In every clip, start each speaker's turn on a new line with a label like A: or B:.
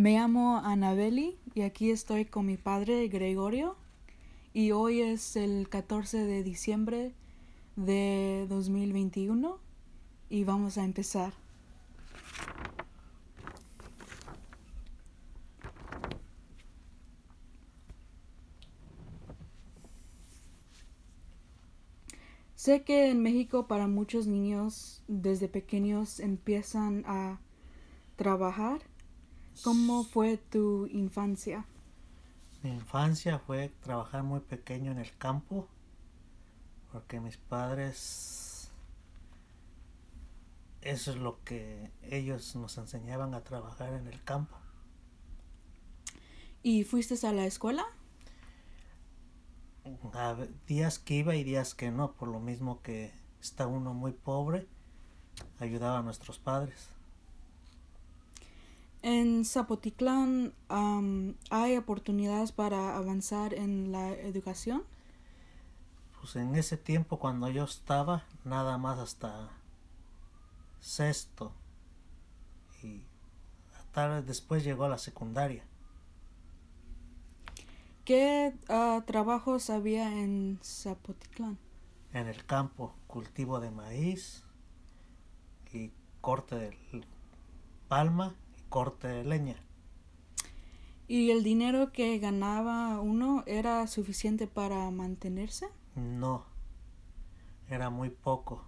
A: Me llamo Anabeli y aquí estoy con mi padre Gregorio y hoy es el 14 de diciembre de 2021 y vamos a empezar. Sé que en México para muchos niños desde pequeños empiezan a trabajar. ¿Cómo fue tu infancia?
B: Mi infancia fue trabajar muy pequeño en el campo, porque mis padres, eso es lo que ellos nos enseñaban a trabajar en el campo.
A: ¿Y fuiste a la escuela?
B: Días que iba y días que no, por lo mismo que está uno muy pobre, ayudaba a nuestros padres.
A: En Zapotitlán hay oportunidades para avanzar en la educación.
B: Pues en ese tiempo cuando yo estaba, nada más hasta sexto y tarde después llegó a la secundaria.
A: ¿Qué trabajos había en Zapotitlán?
B: En el campo, cultivo de maíz y corte de palma y corte de leña.
A: ¿Y el dinero que ganaba uno era suficiente para mantenerse?
B: No, era muy poco.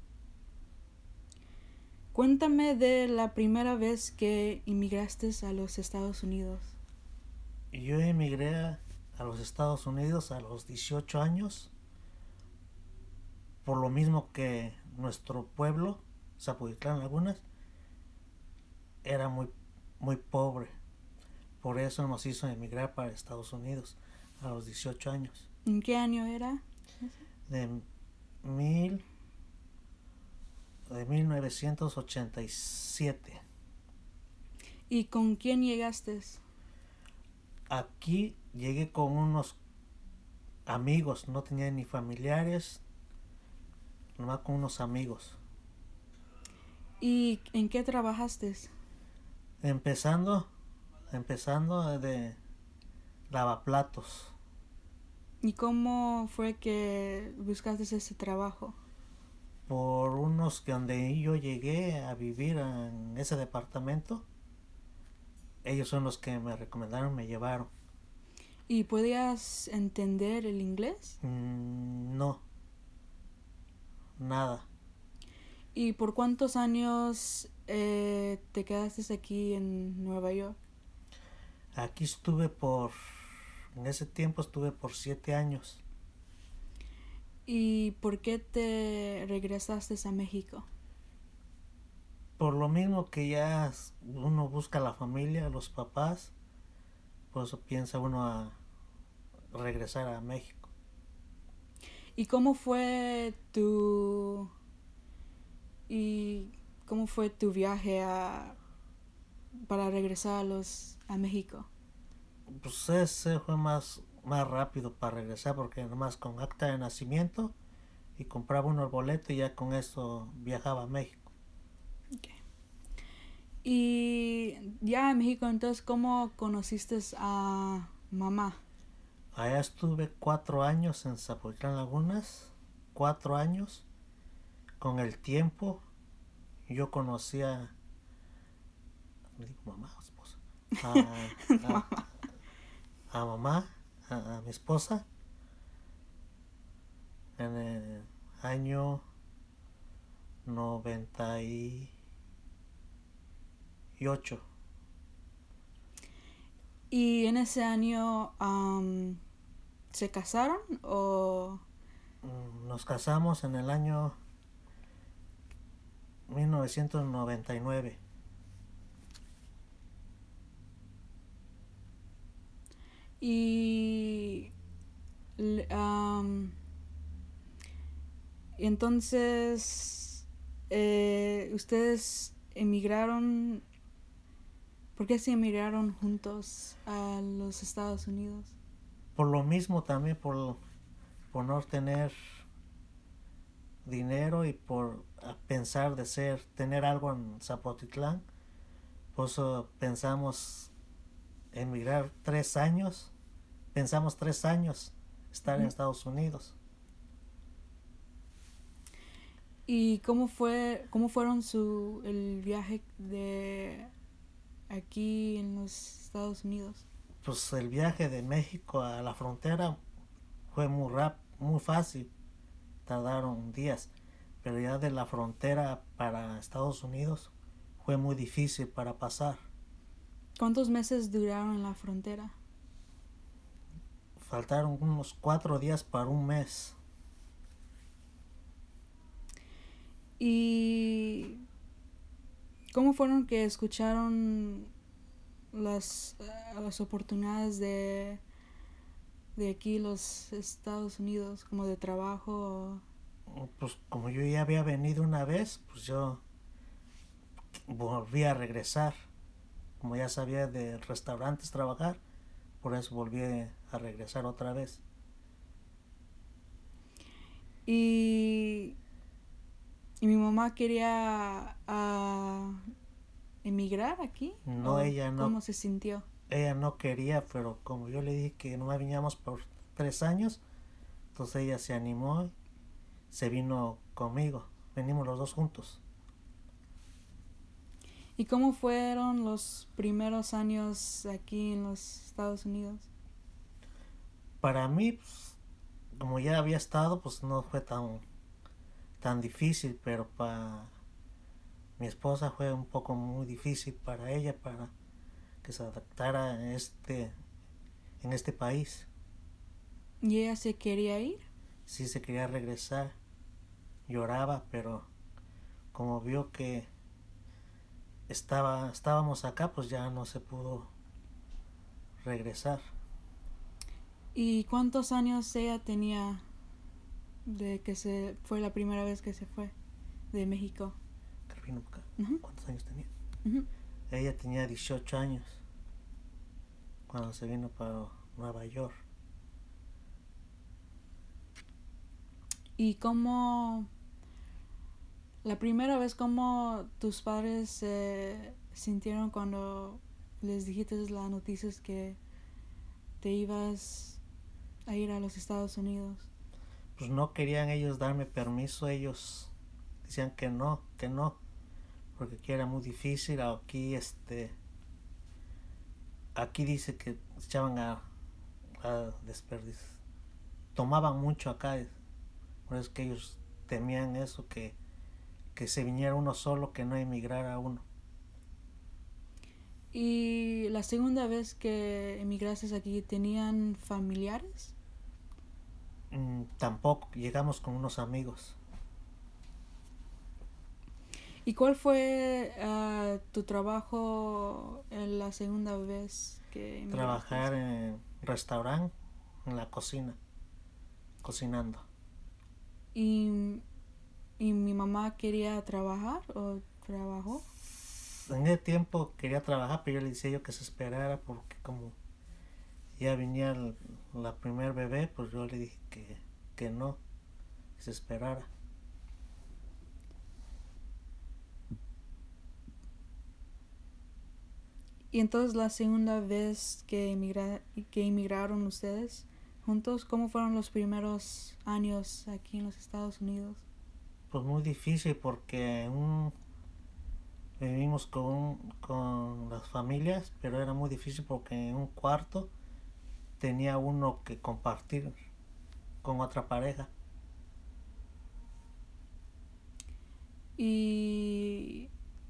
A: Cuéntame de la primera vez que inmigraste a los Estados Unidos.
B: Yo emigré a los Estados Unidos a los 18 años, por lo mismo que nuestro pueblo, Zapotitlán Lagunas, era muy pobre. Por eso nos hizo emigrar para Estados Unidos a los 18 años.
A: ¿En qué año era?
B: De, mil, de 1987.
A: ¿Y con quién llegaste?
B: Aquí llegué con unos amigos, no tenía ni familiares, nomás con unos amigos.
A: ¿Y en qué trabajaste?
B: Empezando, empezando de lavaplatos.
A: ¿Y cómo fue que buscaste ese trabajo?
B: Por unos que donde yo llegué a vivir en ese departamento, ellos son los que me recomendaron, me llevaron.
A: ¿Y podías entender el inglés?
B: No, nada.
A: ¿Y por cuántos años te quedaste aquí en Nueva York?
B: Aquí en ese tiempo estuve por 7 años.
A: ¿Y por qué te regresaste a México?
B: Por lo mismo que ya uno busca la familia, los papás, por eso piensa uno a regresar a México.
A: ¿Y y cómo fue tu viaje para regresar a México?
B: Pues ese fue más rápido para regresar porque nomás con acta de nacimiento y compraba uno el boleto y ya con eso viajaba a México.
A: Okay. Y ya en México, entonces, ¿cómo conociste a mamá?
B: Allá estuve 4 años en Zapotlán Lagunas, 4 años. Con el tiempo yo conocía, ¿me digo mamá o esposa? A, a, a mamá, a mi esposa, en el año 98.
A: ¿Y en ese año se casaron o...?
B: Nos casamos en el año 1999.
A: Y entonces ustedes emigraron. ¿Por qué se emigraron juntos a los Estados Unidos?
B: Por lo mismo también, por no tener dinero y por pensar tener algo en Zapotitlán, por eso pensamos emigrar 3 años. Pensamos 3 años estar en
A: Ujú.
B: Estados Unidos.
A: ¿Y cómo fueron el viaje de aquí en los Estados Unidos?
B: Pues el viaje de México a la frontera fue muy fácil, tardaron días, pero ya de la frontera para Estados Unidos fue muy difícil para pasar.
A: ¿Cuántos meses duraron en la frontera?
B: Faltaron unos 4 días para un mes.
A: ¿Y cómo fueron que escucharon las oportunidades de aquí los Estados Unidos, como de trabajo?
B: Pues como yo ya había venido una vez, pues yo volví a regresar. Como ya sabía de restaurantes trabajar, por eso volví a regresar otra vez.
A: Y, y mi mamá quería emigrar aquí,
B: No,
A: ¿o cómo se sintió?
B: ella no quería, pero como yo le dije que no veníamos por 3 años, entonces ella se animó y se vino conmigo. Venimos los dos juntos.
A: ¿Y cómo fueron los primeros años aquí en los Estados Unidos?
B: Para mí, pues, como ya había estado, pues no fue tan difícil, pero para mi esposa fue un poco muy difícil para ella, para que se adaptara en este país.
A: ¿Y ella se quería ir?
B: Sí se quería regresar, lloraba, pero como vio que estábamos acá, pues ya no se pudo regresar.
A: ¿Y cuántos años ella tenía de que se fue la primera vez que se fue de México?
B: Vino acá.
A: Ujú,
B: ¿Cuántos años tenía?
A: ujú.
B: Ella tenía 18 años cuando se vino para Nueva York.
A: ¿Y cómo, la primera vez, cómo tus padres se sintieron cuando les dijiste las noticias que te ibas a ir a los Estados Unidos?
B: Pues no querían ellos darme permiso, ellos decían que no, porque aquí era muy difícil. Aquí dice que echaban a desperdiciar, tomaban mucho acá, por eso es que ellos temían eso, que se viniera uno solo, que no emigrara uno.
A: ¿Y la segunda vez que emigraste aquí, tenían familiares?
B: Tampoco, llegamos con unos amigos.
A: ¿Y cuál fue tu trabajo en la segunda vez que emigraste?
B: Trabajar en restaurante, en la cocina, cocinando.
A: ¿Y, y mi mamá quería trabajar o trabajó?
B: En ese tiempo quería trabajar, pero yo le decía yo que se esperara, porque como ya venía la primer bebé, pues yo le dije que no, que se esperara.
A: Y entonces la segunda vez que emigraron ustedes juntos, ¿cómo fueron los primeros años aquí en los Estados Unidos?
B: Pues muy difícil, porque vivimos con las familias, pero era muy difícil porque en un cuarto tenía uno que compartir con otra pareja.
A: Y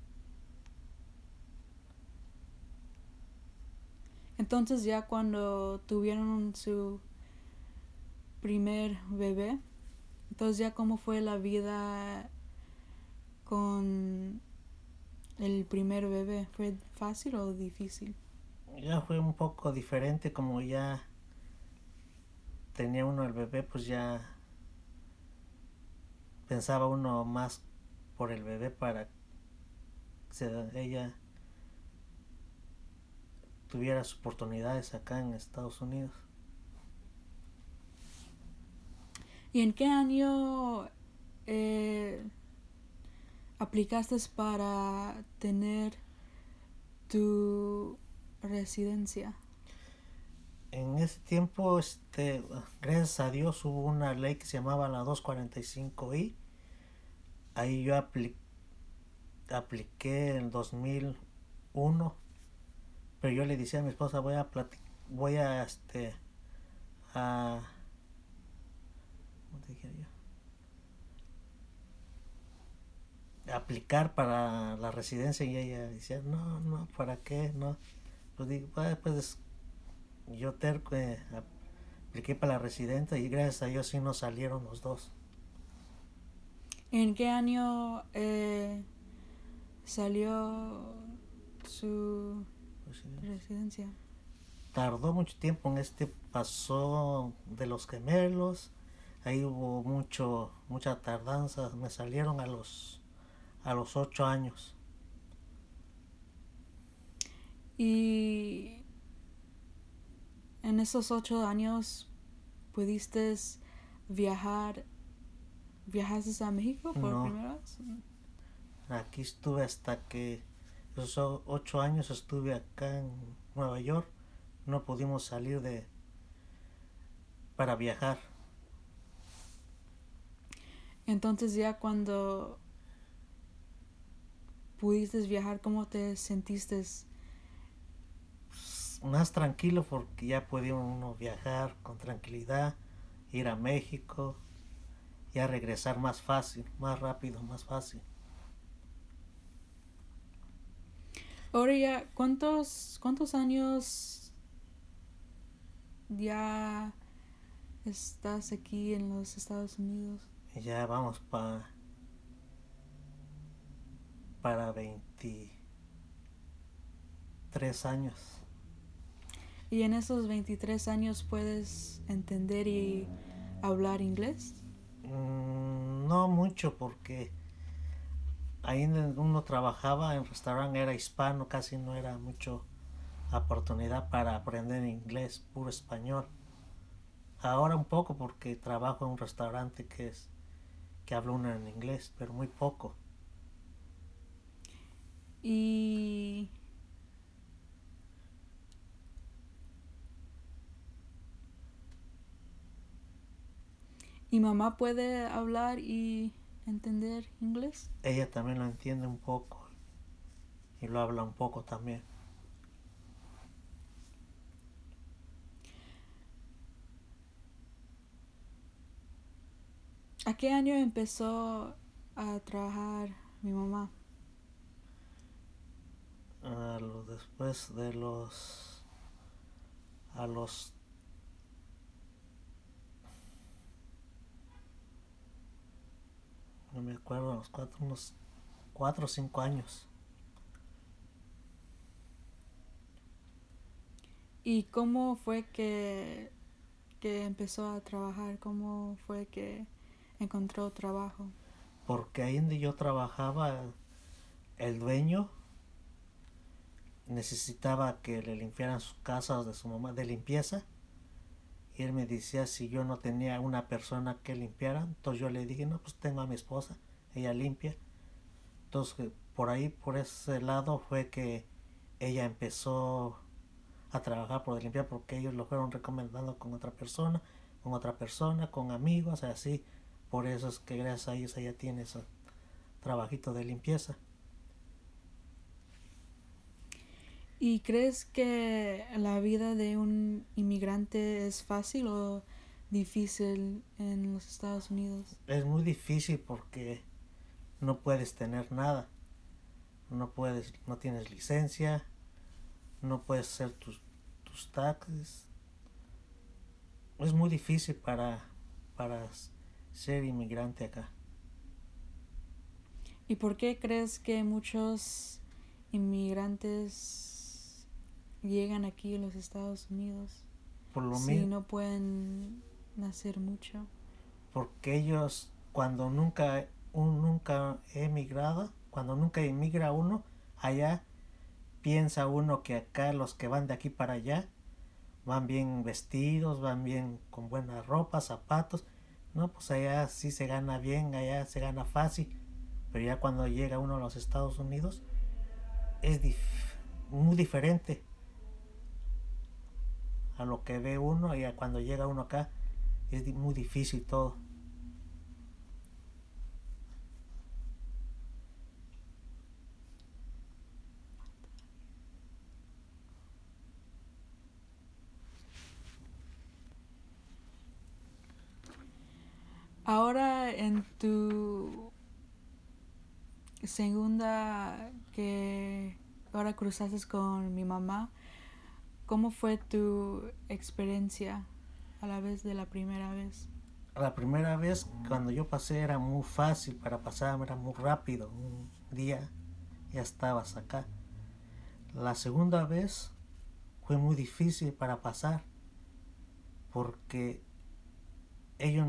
A: entonces ya cuando tuvieron su primer bebé, entonces ya cómo fue la vida con el primer bebé, ¿fue fácil o difícil?
B: Ya fue un poco diferente, como ya tenía uno el bebé, pues ya pensaba uno más por el bebé, para que ella tuviera sus oportunidades acá en Estados Unidos.
A: ¿Y en qué año eh, aplicaste para tener tu residencia?
B: En ese tiempo, gracias a Dios, hubo una ley que se llamaba la 245I. Ahí yo apliqué en 2001, pero yo le decía a mi esposa, voy a ¿cómo te dijera yo? Aplicar para la residencia, y ella decía, no, ¿para qué? No. Pues digo, pues yo terco, apliqué para la residencia y gracias a Dios sí nos salieron los dos.
A: ¿En qué año salió su residencia?
B: Tardó mucho tiempo pasó de los gemelos, ahí hubo mucha tardanza, me salieron a los 8 años.
A: Y en esos 8 años pudiste viajaste a México por
B: No,
A: primera vez.
B: aquí estuve hasta que esos 8 años estuve acá en Nueva York, no pudimos salir para viajar.
A: Entonces ya cuando pudiste viajar, ¿cómo te sentiste?
B: Más tranquilo porque ya podía uno viajar con tranquilidad, ir a México, ya regresar más fácil, más rápido, más fácil.
A: Ahora ya, ¿cuántos años ya estás aquí en los Estados Unidos?
B: Ya vamos para 23 años.
A: ¿Y en esos 23 años puedes entender y hablar inglés?
B: No mucho porque ahí uno trabajaba en restaurante, era hispano, casi no era mucho oportunidad para aprender inglés, puro español. Ahora un poco porque trabajo en un restaurante que habla uno en inglés, pero muy poco.
A: Y mamá puede hablar y entender inglés.
B: Ella también lo entiende un poco y lo habla un poco también.
A: ¿A qué año empezó a trabajar mi mamá?
B: Después de a los no me acuerdo, unos 4 o 5 años.
A: ¿Y cómo fue que empezó a trabajar? ¿Cómo fue que encontró trabajo?
B: Porque ahí donde yo trabajaba, el dueño necesitaba que le limpiaran sus casas de su mamá de limpieza, y él me decía si yo no tenía una persona que limpiara. Entonces yo le dije, no, pues tengo a mi esposa, ella limpia. Entonces por ese lado fue que ella empezó a trabajar por limpiar, porque ellos lo fueron recomendando con otra persona, con amigos, así. Por eso es que gracias a ellos ella tiene ese trabajito de limpieza.
A: ¿Y crees que la vida de un inmigrante es fácil o difícil en los Estados Unidos?
B: Es muy difícil porque no puedes tener nada, no tienes licencia, no puedes hacer tus taxes. Es muy difícil para ser inmigrante acá.
A: ¿Y por qué crees que muchos inmigrantes llegan aquí a los Estados Unidos
B: Por lo
A: si no pueden hacer mucho?
B: Porque ellos cuando nunca cuando nunca emigra uno allá, piensa uno que acá los que van de aquí para allá van bien vestidos, van bien con buena ropa, zapatos. No, pues allá sí se gana bien, allá se gana fácil. Pero ya cuando llega uno a los Estados Unidos es muy diferente. a lo que ve uno, y cuando llega uno acá es muy difícil todo.
A: Ahora en tu segunda que ahora cruzaste con mi mamá, ¿cómo fue tu experiencia a la vez de la primera vez?
B: La primera vez cuando yo pasé era muy fácil para pasar, era muy rápido, un día ya estabas acá. La segunda vez fue muy difícil para pasar porque ellos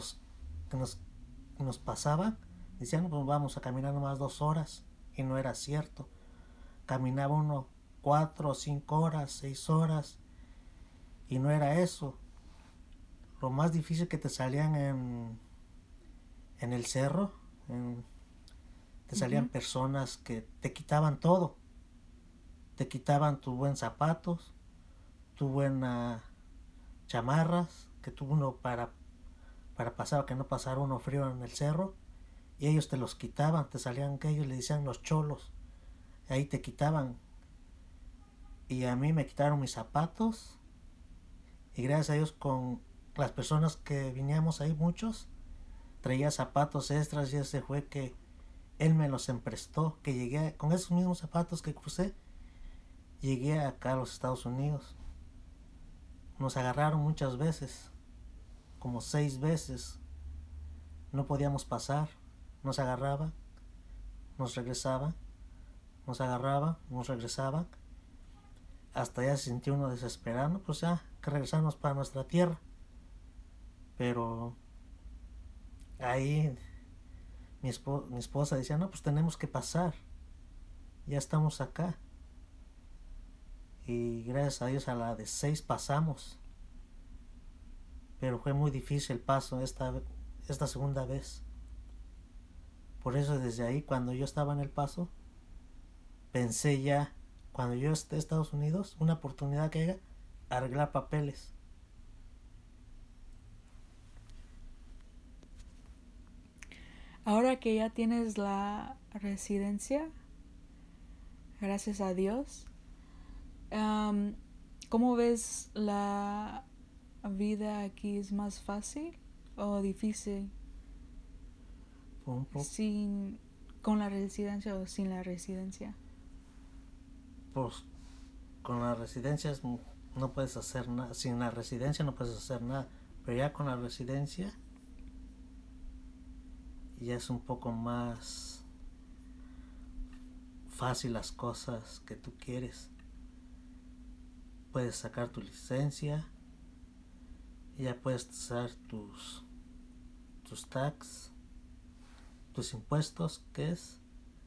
B: nos pasaban, decían pues vamos a caminar nomás 2 horas, y no era cierto. Caminaba uno 4 o 5 horas, 6 horas, y no era eso. Lo más difícil que te salían en el cerro, te salían personas que te quitaban todo. Te quitaban tus buenos zapatos, tu buena chamarras, que tú uno para pasar, que no pasara uno frío en el cerro, y ellos te los quitaban, te salían que ellos le decían los cholos, ahí te quitaban. Y a mí me quitaron mis zapatos, y gracias a Dios con las personas que viníamos ahí, muchos, traía zapatos extras, y ese fue que él me los emprestó, que llegué con esos mismos zapatos que crucé, llegué acá a los Estados Unidos. Nos agarraron muchas veces, como 6 veces. No podíamos pasar, nos agarraban, nos regresaban, nos agarraban, nos regresaban. Hasta ya se sintió uno desesperado, pues ya que regresamos para nuestra tierra. Pero ahí mi esposa decía, no, pues tenemos que pasar, ya estamos acá. Y gracias a Dios a la de 6 pasamos. Pero fue muy difícil el paso esta segunda vez. Por eso desde ahí, cuando yo estaba en el paso, pensé ya, cuando yo esté en Estados Unidos, una oportunidad que haya, arreglar papeles.
A: Ahora que ya tienes la residencia, gracias a Dios, um, ¿cómo ves la vida aquí? ¿Es más fácil o difícil
B: Un poco,
A: sin con la residencia o sin la residencia?
B: pues con las residencias no puedes hacer nada, sin la residencia no puedes hacer nada, pero ya con la residencia ya es un poco más fácil las cosas que tú quieres. Puedes sacar tu licencia, ya puedes hacer tus tax, tus impuestos, que es,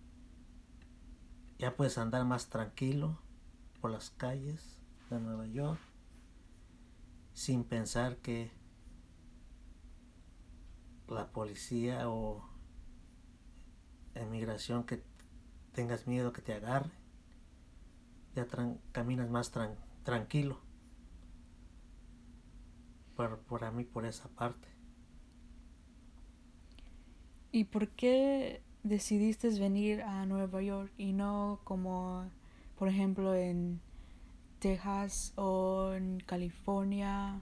B: ya puedes andar más tranquilo por las calles de Nueva York sin pensar que la policía o emigración que tengas miedo que te agarre. Ya caminas más tranquilo por mí, por esa parte.
A: ¿Y por qué decidiste venir a Nueva York y no como, por ejemplo, en Texas o en California?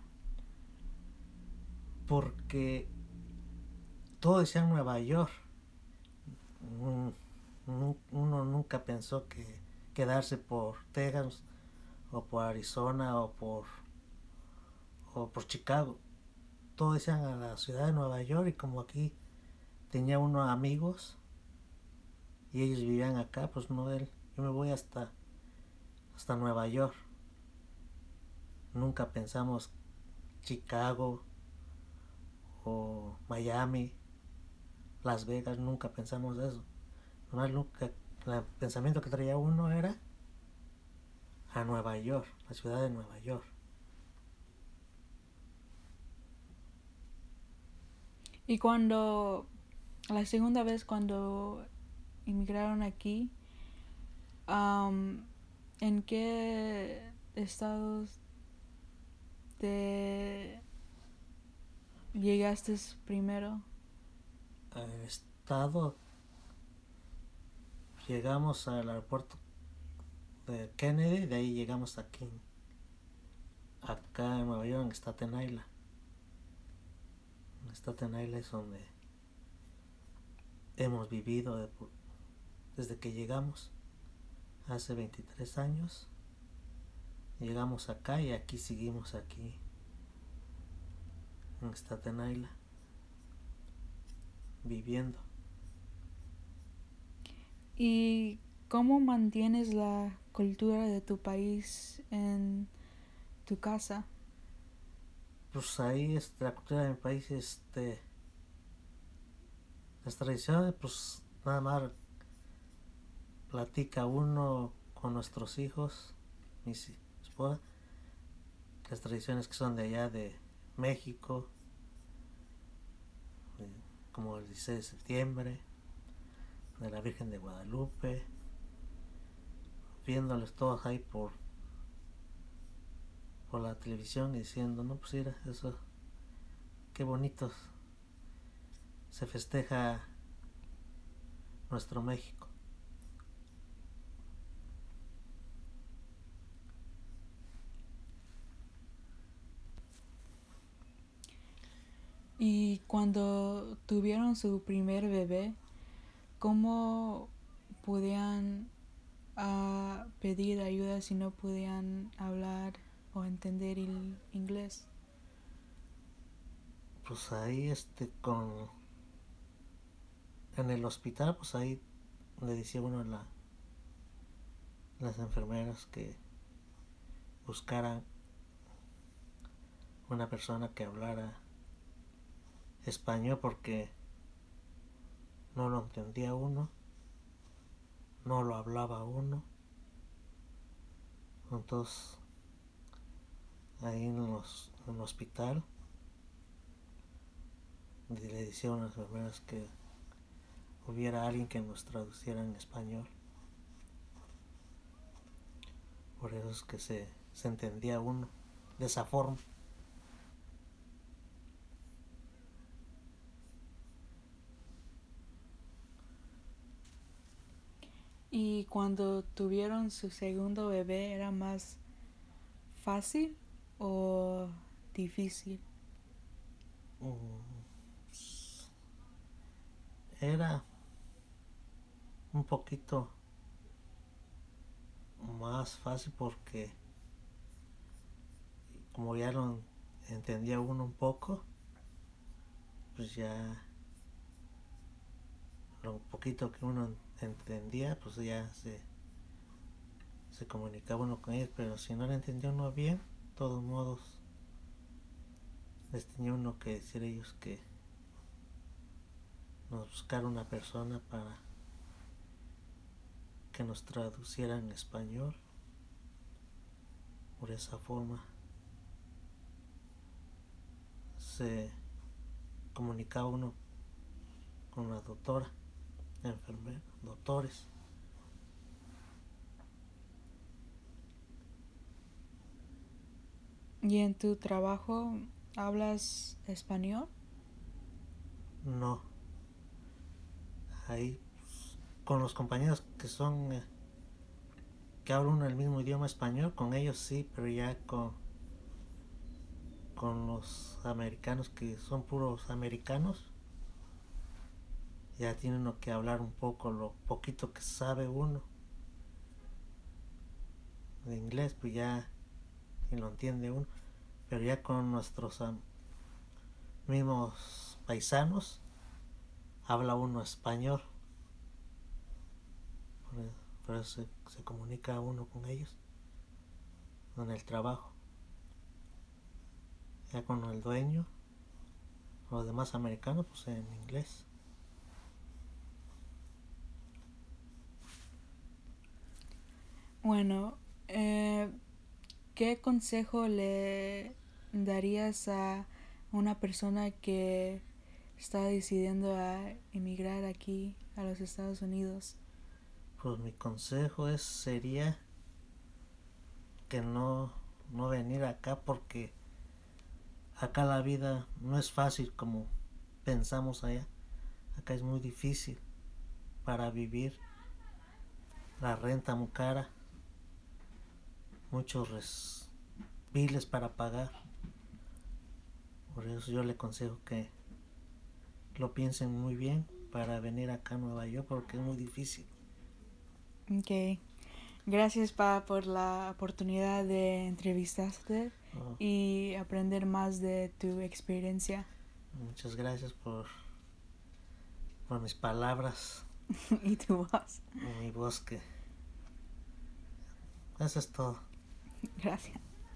B: Porque todo decía Nueva York. Uno nunca pensó que quedarse por Texas o por Arizona o por Chicago. Todos decían a la ciudad de Nueva York, y como aquí tenía unos amigos y ellos vivían acá, pues no, yo me voy hasta Nueva York. Nunca pensamos Chicago o Miami, Las Vegas, nunca pensamos eso. Nomás el pensamiento que traía uno era a Nueva York, la ciudad de Nueva York.
A: Y cuando, la segunda vez cuando inmigraron aquí, um, ¿en qué estados te llegaste primero?
B: Estado, llegamos al aeropuerto de Kennedy, de ahí llegamos aquí, acá en Nueva York, en Staten Island. En Staten Island es donde hemos vivido desde que llegamos, hace 23 años. Llegamos acá y aquí seguimos aquí, en Staten Island, viviendo.
A: ¿Y cómo mantienes la cultura de tu país en tu casa?
B: Pues ahí la cultura de mi país, las tradiciones, pues nada más platica uno con nuestros hijos, mis esposa, las tradiciones que son de allá de México, como el 16 de septiembre, de la Virgen de Guadalupe, viéndoles todos ahí por la televisión y diciendo, no, pues mira, eso, qué bonitos se festeja nuestro México.
A: Y cuando tuvieron su primer bebé, ¿cómo podían pedir ayuda si no podían hablar o entender el inglés?
B: Pues ahí en el hospital, pues ahí le decía uno a las enfermeras que buscaran una persona que hablara español, porque no lo entendía uno, no lo hablaba uno. Entonces ahí en el hospital le decía a las enfermeras que hubiera alguien que nos traduciera en español. Por eso es que se entendía uno de esa forma.
A: Y cuando tuvieron su segundo bebé, ¿era más fácil o difícil?
B: Era un poquito más fácil porque como ya lo entendía uno un poco, pues ya lo poquito que uno entendía, pues ya se comunicaba uno con ellos. Pero si no lo entendía uno bien, de todos modos les tenía uno que decir a ellos que nos buscara una persona para que nos traduciera en español. Por esa forma se comunicaba uno con la doctora, la enfermera, doctores.
A: ¿Y en tu trabajo hablas español?
B: No, ahí con los compañeros que son que hablan el mismo idioma español, con ellos sí, pero ya con los americanos que son puros americanos, ya tiene uno que hablar un poco, lo poquito que sabe uno de inglés, pues ya y lo entiende uno. Pero ya con nuestros mismos paisanos habla uno español, por eso se comunica uno con ellos en el trabajo. Ya con el dueño, los demás americanos, pues en inglés.
A: Bueno, ¿qué consejo le darías a una persona que está decidiendo a emigrar aquí a los Estados Unidos?
B: Pues mi consejo sería que no venir acá, porque acá la vida no es fácil como pensamos allá. Acá es muy difícil para vivir. La renta muy cara, muchos biles para pagar. Por eso yo le aconsejo que lo piensen muy bien para venir acá a Nueva York porque es muy difícil.
A: Ok. Gracias, Pa, por la oportunidad de entrevistarte
B: Oh,
A: y aprender más de tu experiencia.
B: muchas gracias por mis palabras,
A: Y tu voz.
B: mi voz que... Eso es todo.
A: Gracias.